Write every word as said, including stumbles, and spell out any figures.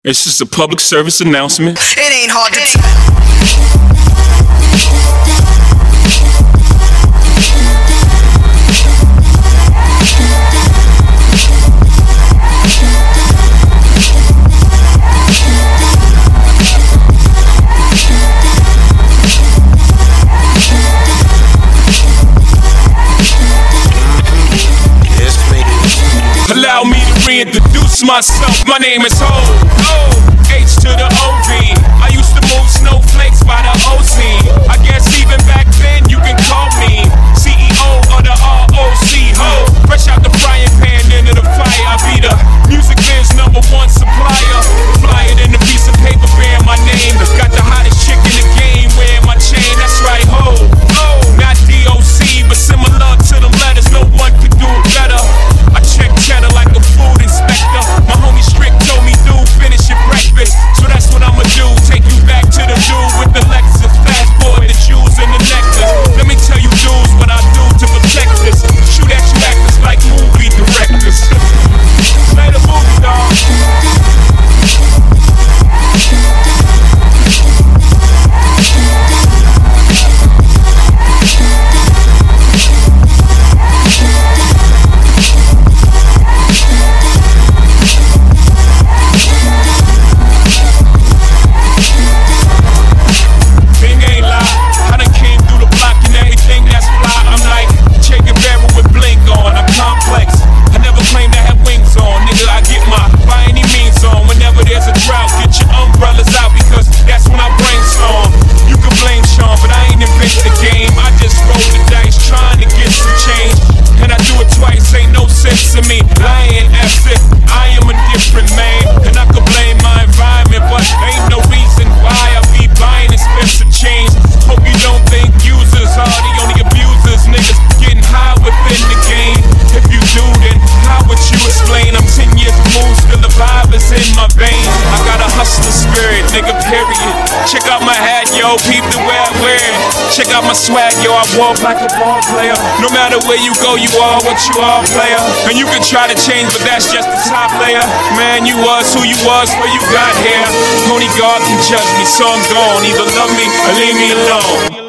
It's just a public service announcement. It ain't hard to tell. Allow me to reintroduce myself. My name is Ho, O, H to the O V. I used to move snowflakes by the O Z. I guess even back then you can call me C E O of the R O C. Ho, fresh out the frying pan into the fire. I be the music biz number one supplier. Fly it in a piece of paper bearing my name. Got the hottest chick in the game wearing my chain. That's right, Ho, O, not D O C, but similar to them letters. No one could do it better. I check cheddar like a food inspector. My homie Strick told me, dude, finish your breakfast. So that's what I'ma do. Take you back to the dude with the Lexus. Fast forward the jewels and the necklace. Let me tell you, dudes, what I do to protect this. Shoot at you actors like movie directors. Play the movie, dog. To me, lying as if I am a different man, and I could blame my environment, but ain't no reason why I be buying expensive change. Hope you don't think users are the only abusers. Niggas getting high within the game. If you do, then how would you explain? I'm ten years removed, still the vibe is in my veins. I got a hustler spirit, nigga, period. Check out my hat, yo, peep the way I wear it. Check out my swag, yo, I walk like a ball player. No matter where you go, you are what you are, player. And you can try to change, but that's just the top layer. Man, you was who you was before you got here. Only God can judge me, so I'm gone. Either love me or leave me alone.